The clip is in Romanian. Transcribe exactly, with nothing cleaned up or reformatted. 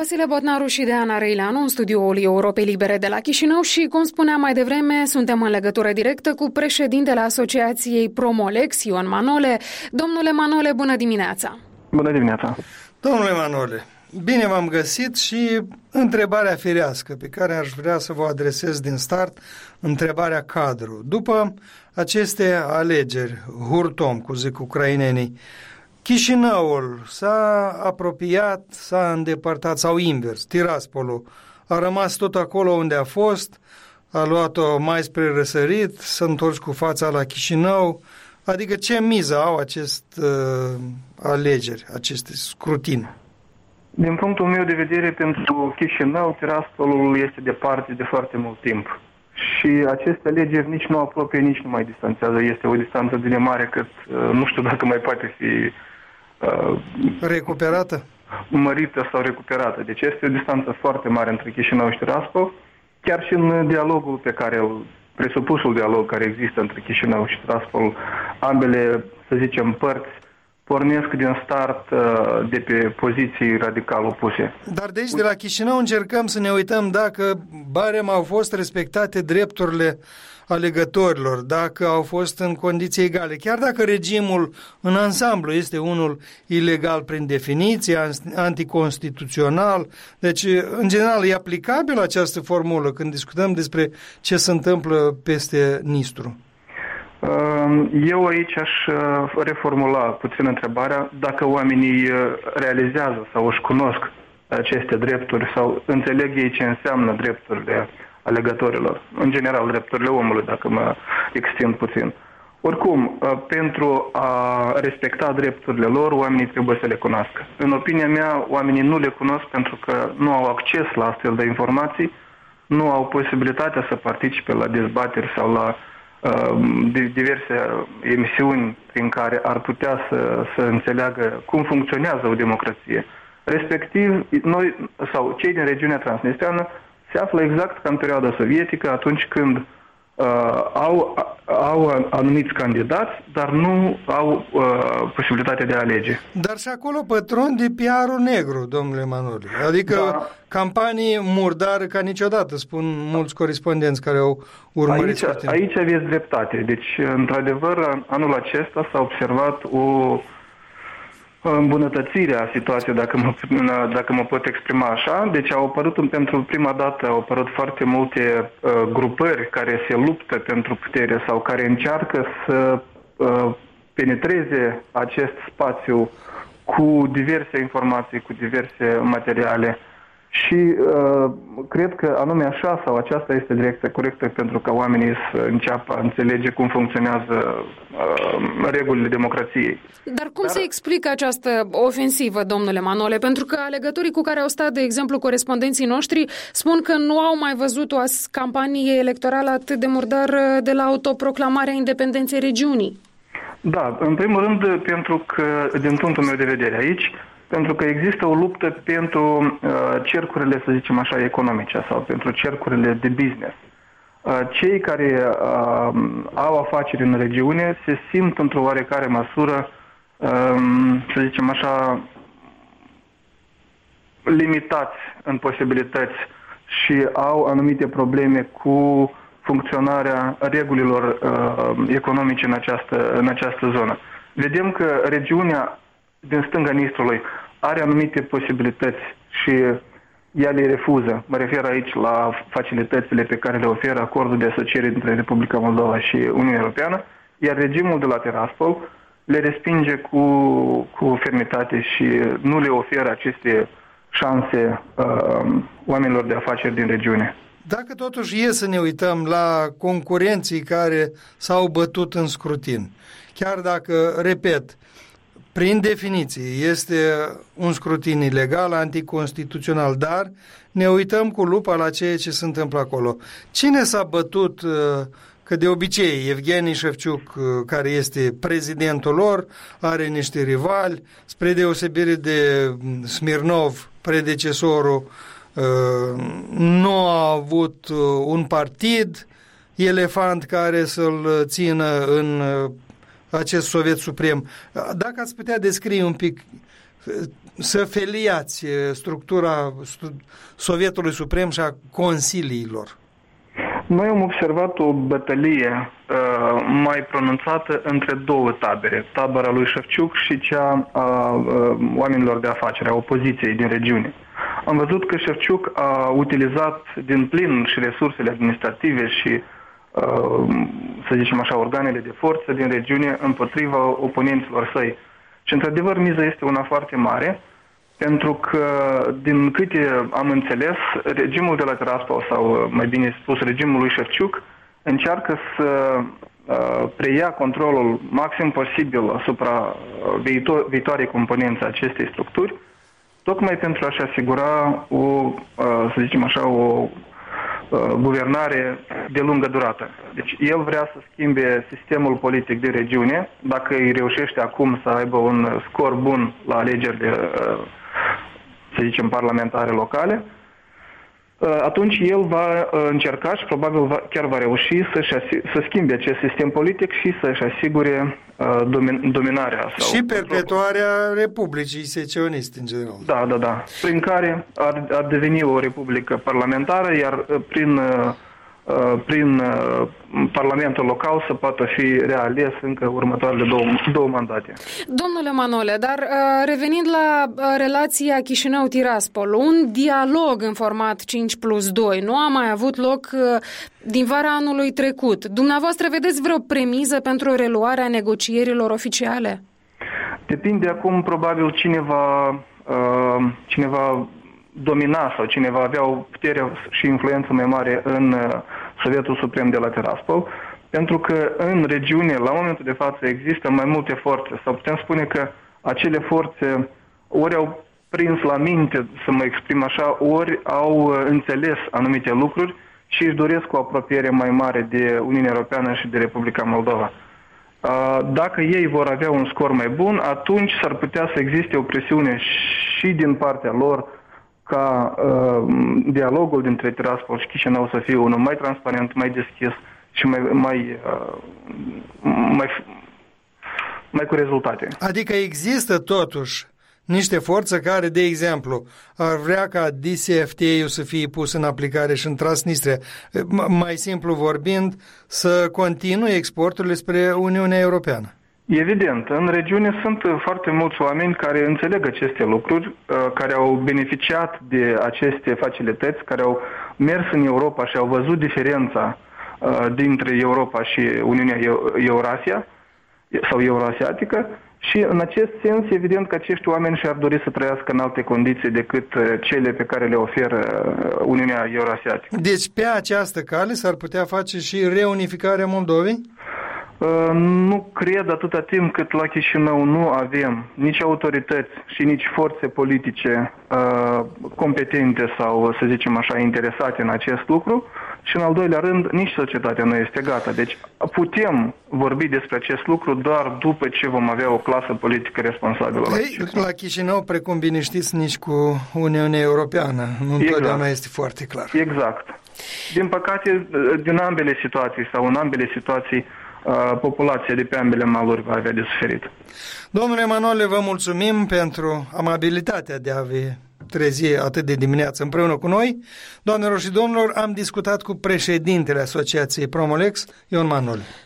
Vasile Botnaru și Deana Reileanu în studioul Europei Libere de la Chișinău și, cum spuneam mai devreme, suntem în legătură directă cu președintele Asociației Promolex, Ion Manole. Domnule Manole, bună dimineața! Bună dimineața! Domnule Manole, bine v-am găsit și întrebarea firească pe care aș vrea să vă adresez din start, întrebarea cadru. După aceste alegeri, hurtom, cum zic ucrainenii, Chișinăul s-a apropiat, s-a îndepărtat sau invers, Tiraspolul a rămas tot acolo unde a fost, a luat-o mai spre răsărit, s-a întors cu fața la Chișinău, adică ce miză au aceste uh, alegeri, aceste scrutine? Din punctul meu de vedere, pentru Chișinău, Tiraspolul este departe de foarte mult timp. Și aceste alegeri nici nu apropie, nici nu mai distanțează. Este o distanță de mare cât uh, nu știu dacă mai poate fi uh, recuperată? Mărită sau recuperată. Deci este o distanță foarte mare între Chișinău și Tiraspol. Chiar și în dialogul pe care îl, presupusul dialog care există între Chișinău și Tiraspol, ambele, să zicem, părți pornesc din start uh, de pe poziții radical opuse. Dar de aici, de la Chișinău, încercăm să ne uităm dacă barem au fost respectate drepturile alegătorilor, dacă au fost în condiții egale. Chiar dacă regimul în ansamblu este unul ilegal prin definiție, anticonstituțional, deci, în general, e aplicabilă această formulă când discutăm despre ce se întâmplă peste Nistru? Eu aici aș reformula puțin întrebarea dacă oamenii realizează sau își cunosc aceste drepturi sau înțeleg ei ce înseamnă drepturile alegătorilor, în general drepturile omului, dacă mă extind puțin. Oricum, pentru a respecta drepturile lor, oamenii trebuie să le cunoască. În opinia mea, oamenii nu le cunosc pentru că nu au acces la astfel de informații, nu au posibilitatea să participe la dezbateri sau la de diverse emisiuni prin care ar putea să, să înțeleagă cum funcționează o democrație. Respectiv, noi sau cei din regiunea transnistreană se află exact ca în perioada sovietică, atunci când uh, au, au anumiți candidați, dar nu au uh, posibilitatea de a alege. Dar și acolo pătron de P R-ul negru, domnule Manole. Adică da. Campanii murdare ca niciodată, spun mulți corespondenți care au urmărit. Aici, aici aveți dreptate. Deci, într-adevăr, anul acesta s-a observat o îmbunătățirea situației, dacă mă, dacă mă pot exprima așa. Deci au apărut pentru prima dată au apărut foarte multe uh, grupări care se luptă pentru putere sau care încearcă să uh, penetreze acest spațiu cu diverse informații, cu diverse materiale. Și uh, cred că anume așa sau aceasta este direcția corectă pentru ca oamenii să înceapă a înțelege cum funcționează uh, regulile democrației. Dar cum Dar... se explică această ofensivă, domnule Manole? Pentru că alegătorii cu care au stat, de exemplu, corespondenții noștri, spun că nu au mai văzut o campanie electorală atât de murdară de la autoproclamarea independenței regiunii. Da, în primul rând, pentru că, din punctul meu de vedere aici, pentru că există o luptă pentru uh, cercurile, să zicem așa, economice sau pentru cercurile de business. Uh, cei care uh, au afaceri în regiune se simt într-o oarecare măsură, uh, să zicem așa, limitați în posibilități și au anumite probleme cu funcționarea regulilor uh, economice în această, în această zonă. Vedem că regiunea din stânga Nistrului are anumite posibilități și ea le refuză. Mă refer aici la facilitățile pe care le oferă acordul de asociere între Republica Moldova și Uniunea Europeană, iar regimul de la Tiraspol le respinge cu, cu fermitate și nu le oferă aceste șanse uh, oamenilor de afaceri din regiune. Dacă totuși e să ne uităm la concurenții care s-au bătut în scrutin, chiar dacă, repet, prin definiție, este un scrutin ilegal, anticonstituțional, dar ne uităm cu lupa la ceea ce se întâmplă acolo. Cine s-a bătut, că de obicei Evgeni Șefciuc, care este prezidentul lor, are niște rivali, spre deosebire de Smirnov, predecesorul, nu a avut un partid elefant care să-l țină în acest Soviet Suprem. Dacă ați putea descrie un pic să feliați structura Sovietului Suprem și a consiliilor? Noi am observat o bătălie uh, mai pronunțată între două tabere, tabăra lui Șefciuc și cea a uh, oamenilor de afaceri, a opoziției din regiune. Am văzut că Șefciuc a utilizat din plin și resursele administrative și, uh, să zicem așa, organele de forță din regiune împotriva oponenților săi. Și, într-adevăr, miza este una foarte mare, pentru că, din câte am înțeles, regimul de la Tiraspol, sau mai bine spus, regimul lui Șefciuc, încearcă să uh, preia controlul maxim posibil asupra viitor, viitoarei componențe acestei structuri, tocmai pentru a-și asigura o, uh, să zicem așa, o uh, guvernare de lungă durată. Deci el vrea să schimbe sistemul politic de regiune, dacă îi reușește acum să aibă un scor bun la alegerile, uh, să zicem, parlamentare locale, atunci el va încerca și probabil va, chiar va reuși să, să schimbe acest sistem politic și să-și asigure domin, dominarea. Sau și perpetuarea Republicii Secioniste, în general. Da, da, da. Prin care ar, ar deveni o republică parlamentară, iar prin, prin Parlamentul local să poată fi reales încă următoarele două, două mandate. Domnule Manole, dar revenind la relația Chișinău-Tiraspol, un dialog în format cinci plus doi nu a mai avut loc din vara anului trecut. Dumneavoastră vedeți vreo premiză pentru reluarea negocierilor oficiale? Depinde acum, probabil, cine va, cine va domina sau cine va avea o putere și influență mai mare în Sovietul Suprem de la Tiraspol, pentru că în regiune, la momentul de față, există mai multe forțe, sau putem spune că acele forțe ori au prins la minte, să mă exprim așa, ori au înțeles anumite lucruri și își doresc o apropiere mai mare de Uniunea Europeană și de Republica Moldova. Dacă ei vor avea un scor mai bun, atunci s-ar putea să existe o presiune și din partea lor ca uh, dialogul dintre Tiraspol și Chișinău să fie unul mai transparent, mai deschis și mai, mai, uh, mai, mai cu rezultate. Adică există totuși niște forțe care, de exemplu, ar vrea ca D C F T A-ul să fie pus în aplicare și în Transnistria, mai simplu vorbind, să continue exporturile spre Uniunea Europeană. Evident, în regiune sunt foarte mulți oameni care înțeleg aceste lucruri, care au beneficiat de aceste facilități, care au mers în Europa și au văzut diferența dintre Europa și Uniunea Eurasia sau Euroasiatică și în acest sens, evident că acești oameni și-ar dori să trăiască în alte condiții decât cele pe care le oferă Uniunea Euroasiatică. Deci pe această cale s-ar putea face și reunificarea Moldovei? Nu cred atâta timp cât la Chișinău nu avem nici autorități și nici forțe politice uh, competente sau, să zicem așa, interesate în acest lucru și, în al doilea rând, nici societatea nu este gata. Deci putem vorbi despre acest lucru doar după ce vom avea o clasă politică responsabilă. La Chișinău, la Chișinău precum bine știți, nici cu Uniunea Europeană. Nu întotdeauna exact. Este foarte clar. Exact. Din păcate, din ambele situații sau în ambele situații, populația de pe ambele maluri va avea de suferit. Domnule Manole, vă mulțumim pentru amabilitatea de a vă trezi atât de dimineață împreună cu noi. Doamnelor și domnilor, am discutat cu președintele Asociației Promolex, Ion Manole.